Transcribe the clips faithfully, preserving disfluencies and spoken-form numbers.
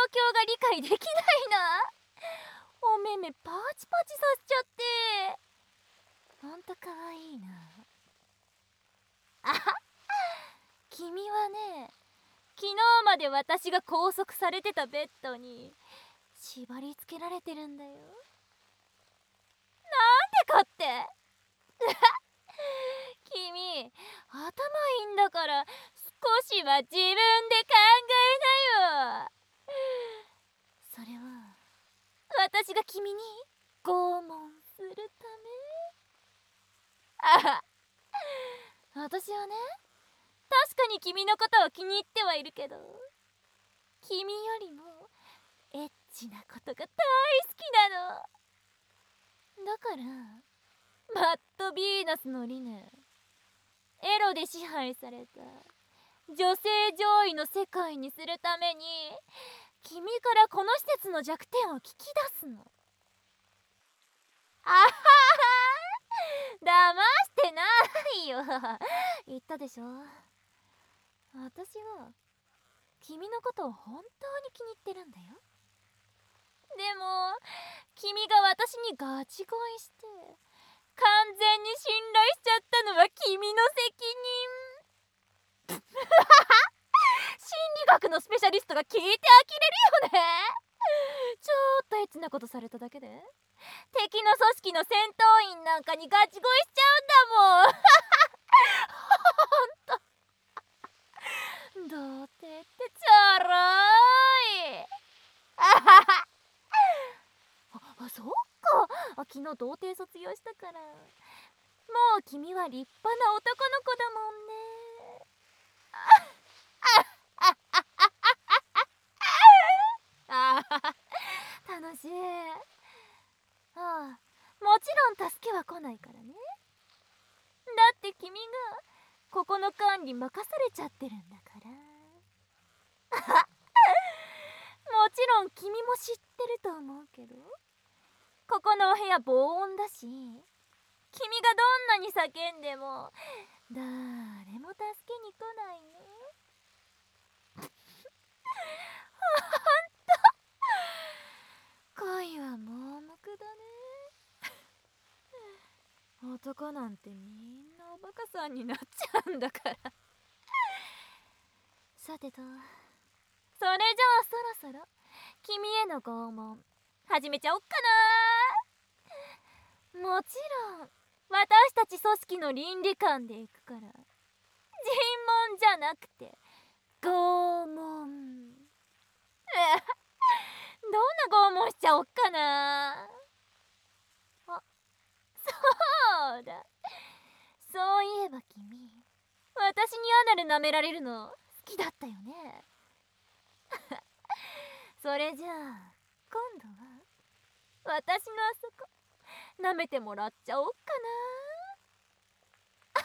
況が理解できないな。お目目パチパチさせちゃって、ほんとかわいいな。あはっ、君はね、昨日まで私が拘束されてたベッドに縛り付けられてるんだよ。なんでかって君、頭いいんだから少しは自分で考えなよ。それは私が君に拷問するため。あはっ、私はね、確かに君のことを気に入ってはいるけど、君よりもエッチなことが大好きなの。だからマッドビーナスの理念、エロで支配された女性上位の世界にするために、君からこの施設の弱点を聞き出すの。あはは、騙してないよ。言ったでしょ。私は君のことを本当に気に入ってるんだよ。でも君が私にガチ恋して完全に信頼しちゃったのは君の責任。心理学のスペシャリストが聞いて呆れるよね。ちょっとエッチなことされただけで敵の組織の戦闘員なんかにガチ恋しちゃうんだもん。ほんと童貞ってちょろい。あははあ、そっか、昨日童貞卒業したから、もう君は立派な男の子だもんね。ああ、楽しい。ああ、もちろん助けは来ないからね。だって君がここの管理任されちゃってるんだから。もちろん君も知ってると思うけど、ここのお部屋防音だし、君がどんなに叫んでも誰も助けに来ないの。ほんと恋は盲目だね。男なんてみんなおバカさんになっちゃうんだから。さてと、それじゃあそろそろ君への拷問始めちゃおっかな。もちろん私たち組織の倫理観でいくから、尋問じゃなくて拷問。どんな拷問しちゃおっかな。あ、そうだ、そういえば君、私にアナル舐められるの好きだったよね。それじゃあ今度は私のあそこ舐めてもらっちゃおっかな。あ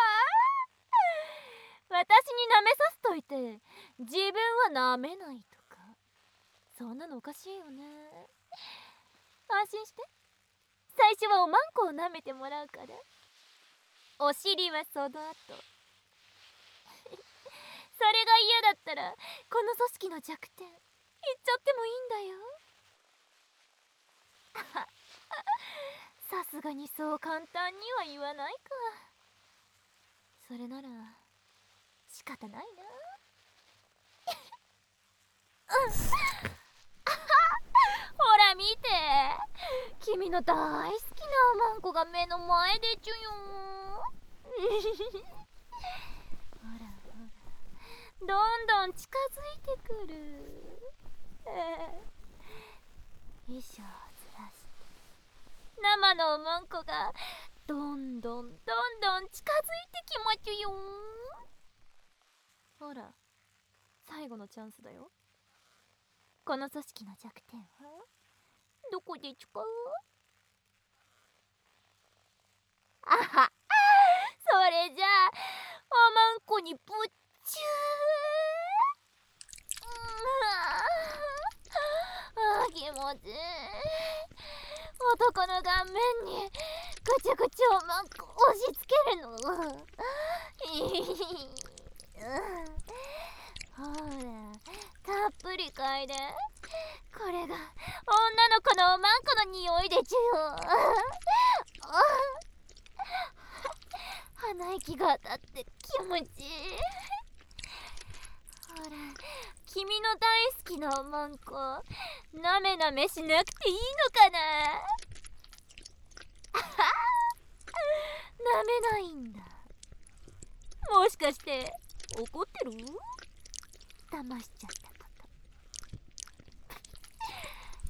あ、私に舐めさせといて自分は舐めないとか、そんなのおかしいよね。安心して、最初はおまんこを舐めてもらうから、お尻はその後。それが嫌だったらこの組織の弱点言っちゃってもいいんだよ。さすがにそう簡単には言わないか。それなら仕方ないな。ほら見て、君の大好きなおまんこが目の前でちゅよ。ほらほら、どんどん近づいてくる。衣装ずらして生のおまんこがどんどんどんどん近づいてきまちゅよ。ほら、最後のチャンスだよ。この組織の弱点はどこで使う？あは、それじゃあおまんこにぶっちゅー。あー、気持ちいい。男の顔面にぐちゃぐちゃおまんこ押し付けるの。ほら、 たっぷり嗅いで。これが女の子のおまんこの匂いでちゅよ。鼻息が当たって気持ちいい。ほら、君の大好きなおまんこなめなめしなくていいのかな。なめないんだ。もしかして怒ってる？騙しちゃったこと。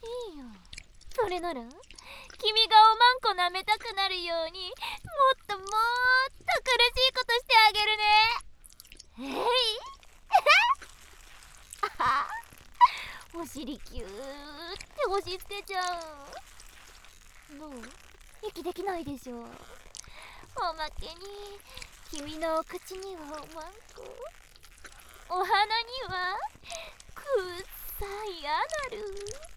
いいよ。それなら君がおまんこ舐めたくなるようにもっともっと苦しいことしてあげるね。えいお尻キューって押し付けちゃう。どう？息できないでしょ。おまけに君のお口にはおまんこ、お鼻にはくっさいアナル。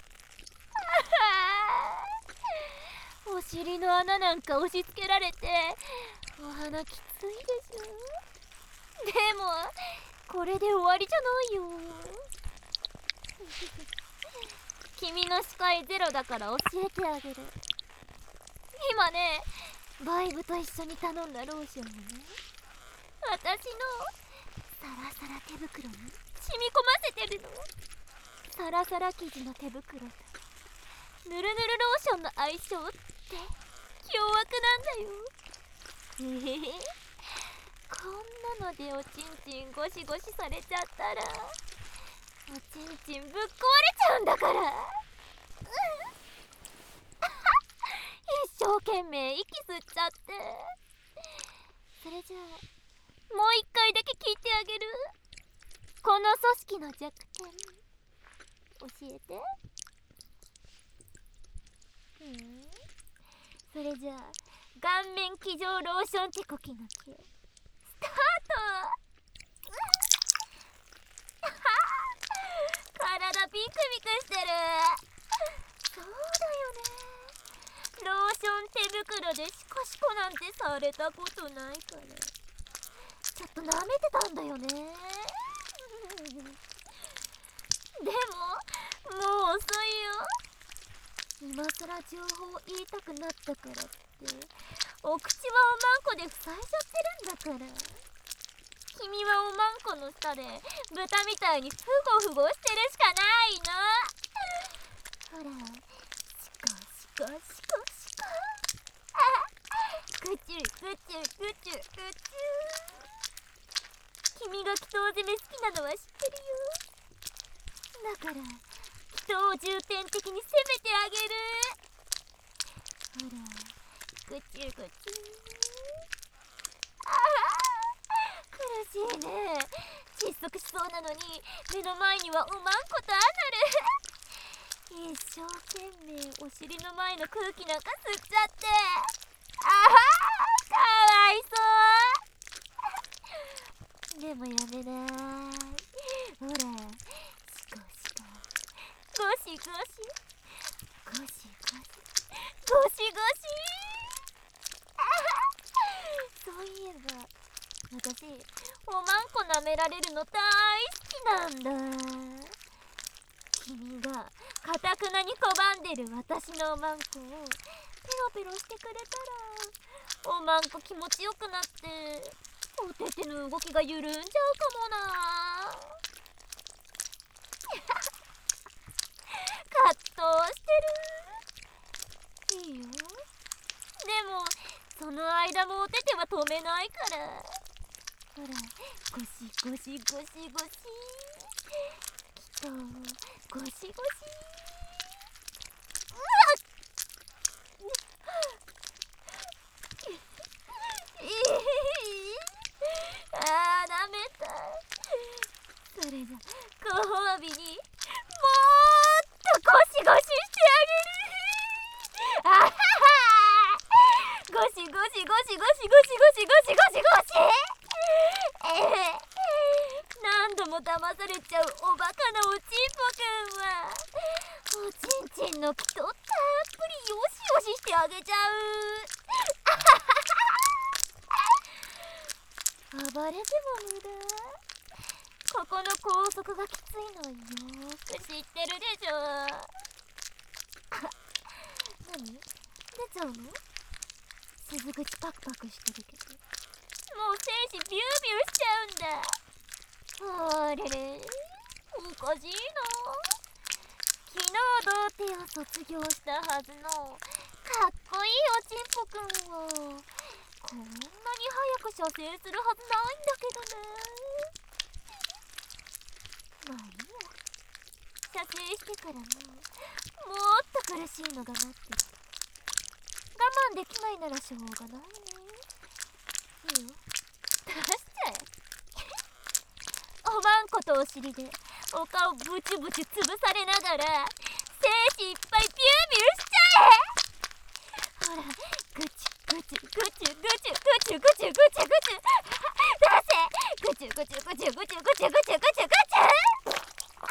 お尻の穴なんか押し付けられてお鼻きついでしょ。でもこれで終わりじゃないよ。君の視界ゼロだから教えてあげる。今ね、バイブと一緒に頼んだローションをね、私のサラサラ手袋に染み込ませてるの。サラサラ生地の手袋とぬるぬるローションの相性って凶悪なんだよ。へへへ。こんなのでおちんちんゴシゴシされちゃったらおちんちんぶっ壊れちゃうんだから。一生懸命息吸っちゃって。それじゃあもう一回だけ聞いてあげる。この組織の弱点教えて。うん、それじゃあ顔面騎乗ローション手こきの毛スタート。体ビクビクしてる。そうだよね。ローション手袋でシコシコなんてされたことないからちょっと舐めてたんだよね。でももう遅いよ。今さら情報言いたくなったからってお口はおまんこで塞いじゃってるんだから。君はおまんこの下で豚みたいにフゴフゴしてるしかないの。ほらシコシコシコシコ。あグチュグチュグチュグチュ。君が祈祷攻め好きなのは知ってるよ。だから祈祷を重点的に攻めてあげる。ほらグチュグチュ。ああ苦しいね。窒息しそうなのに目の前にはおまんことアナル。一生懸命お尻の前の空気なんか吸っちゃって。ああかわいそう。でもやめない。ほらシコシコゴシゴシゴシゴシゴシゴシ。そういえば私おまんこ舐められるの大好きなんだ。君がかたくなに拒んでる私のおまんこをペロペロしてくれたらおまんこ気持ちよくなっておてての動きが緩んじゃうかもな。葛藤してる。いいよ。でもその間もおてては止めないから。ほらゴシゴシゴシゴシきっとゴシゴシ。うわっあーダメだ。それじゃご褒美にもーっとゴシゴシしてあげる。あははゴシゴシゴシゴシゴシゴシゴシゴシゴシ。ええ何度も騙されちゃうおバカなおちんぽくんはおちんちんの気とたっぷりよしよししてあげちゃう。暴れても無駄。こここの高速がきついのよーく知ってるでしょ。何？出ちゃうの？傷口パクパクしてるけど、もう精子ビュービューしちゃうんだ。あれれ、おかしいな。昨日童貞を卒業したはずのかっこいいおちんぽくんをこんなに早く射精するはずないんだけどね。まあいいや、射精してからももっと苦しいのが待ってる。我慢できないならしょうがないね。いいよ、出しちゃえ。おまんことお尻でお顔ブチブチ潰されながら精子いっぱいビュービューしちゃえ。ほら、ぐちぐちぐちぐちぐちぐちぐちぐちぐち出せ。ぐちぐちぐちぐちぐちぐちぐちぐちあ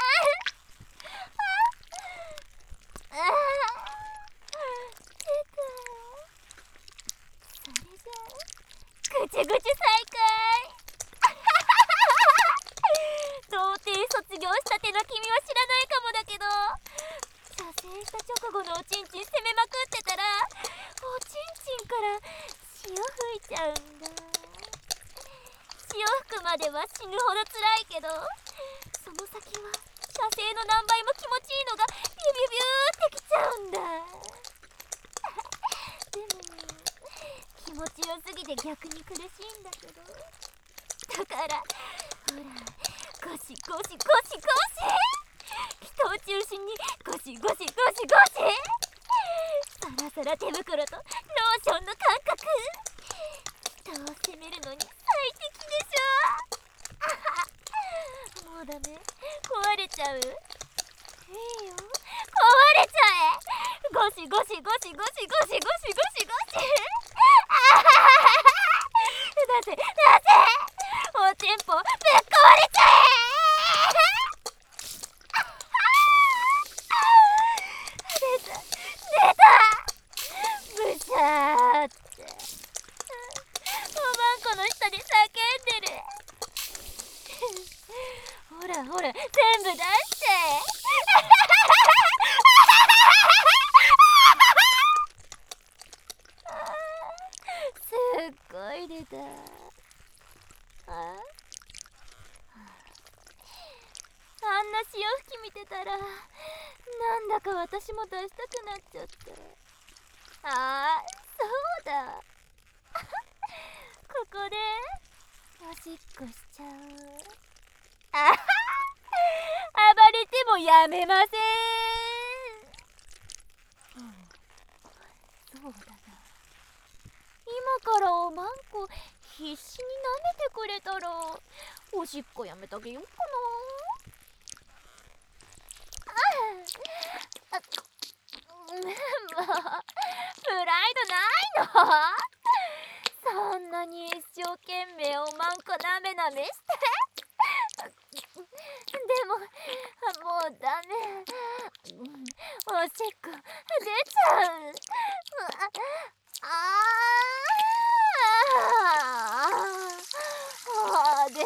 ああ出た。それじゃあぐちぐち再開。童貞卒業したての君は知らないかもだけど、射精した直後のおちんちん攻めまくってたらおちんちんから潮吹いちゃうんだ。潮吹くまでは死ぬほど辛いけど、その先は射精の何倍も気持ちいいのがビュビュビューってきちゃうんだ。でも気持ちよすぎて逆に苦しいんだけど、だからほら、ゴシゴシゴシゴシ、人を中心にゴシゴシゴシゴシ、サラサラ手袋とローションの感覚、人を責めるのに最適でしょ。もうダメ、壊れちゃう。いいよ、壊れちゃえ。ゴシゴシゴシゴシゴシゴシゴシゴシ出せ出せ、おちんぽぶっ壊れちゃえ。出た出た、ブシャーって。おまんこの下で叫んでる。ほらほら、全部出して。すっごい出た。ああんな潮吹き見てたらなんだか私も出したくなっちゃった。ああ、そうだ。ここでおしっこしちゃう。あはは、暴れてもやめません。うん、そうだな。今からおまんこ必死に舐めてくれたらおしっこやめてあげようかな。ああ、もうプライドないの？そんなに一生懸命おまんこなめなめしてでももうダメ、おしっこ出ちゃう。ああ、出てる。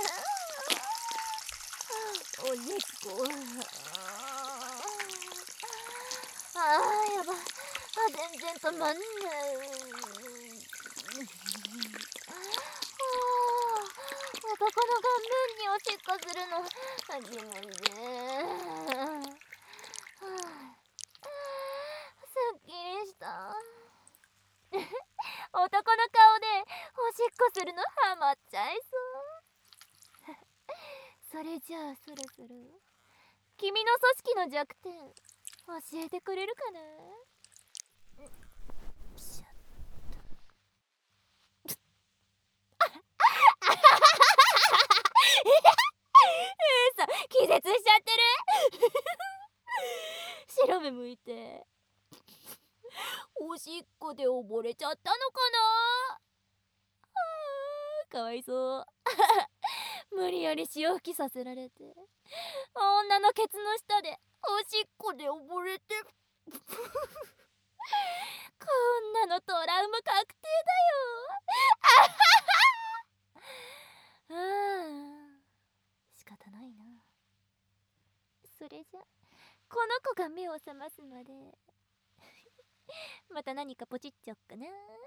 おしっこ、ああ、やば、あ、全然止まんない。男の顔面におしっこするの気持ちいい。すっきりした。男の顔でおしっこするのハマっちゃいそう。それじゃあそろそろ君の組織の弱点教えてくれるかな。ピシャッ嘘、気絶しちゃってる。白目向いておしっこで溺れちゃったのかな。あー、かわいそう。無理やり潮吹きさせられて女のケツの下でおしっこで溺れてこんなのトラウマ確定だよ。ああ、仕方それじゃこの子が目を覚ますまでまた何かポチっちゃおっかな。